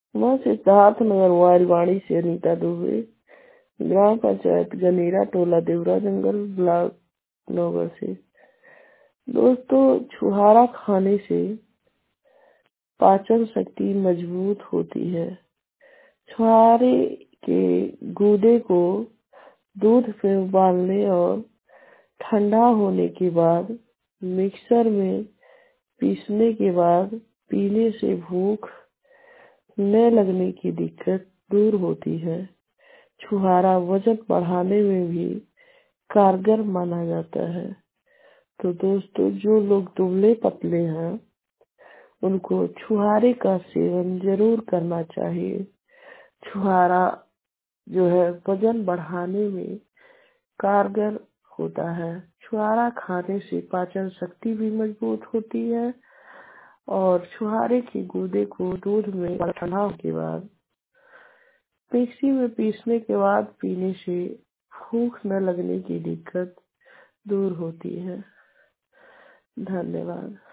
मैं सिद्धार्थ नगर मोबाइल वाणी से रीता दुबे, ग्राम पंचायत गनेरा, टोला देवरा जंगल, ब्लॉक नगर से। दोस्तों, छुहारा खाने से पाचन शक्ति मजबूत होती है। छुहारे के गूदे को दूध में उबालने और ठंडा होने के बाद मिक्सर में पीसने के बाद पीने से भूख न लगने की दिक्कत दूर होती है। छुहारा वजन बढ़ाने में भी कारगर माना जाता है। तो दोस्तों, जो लोग दुबले पतले हैं उनको छुहारे का सेवन जरूर करना चाहिए। छुहारा जो है वजन बढ़ाने में कारगर होता है। छुहारा खाने से पाचन शक्ति भी मजबूत होती है और छुहारे के गूदे को दूध में ठंडा होने के बाद मिक्सी में पीसने के बाद पीने से भूख न लगने की दिक्कत दूर होती है। धन्यवाद।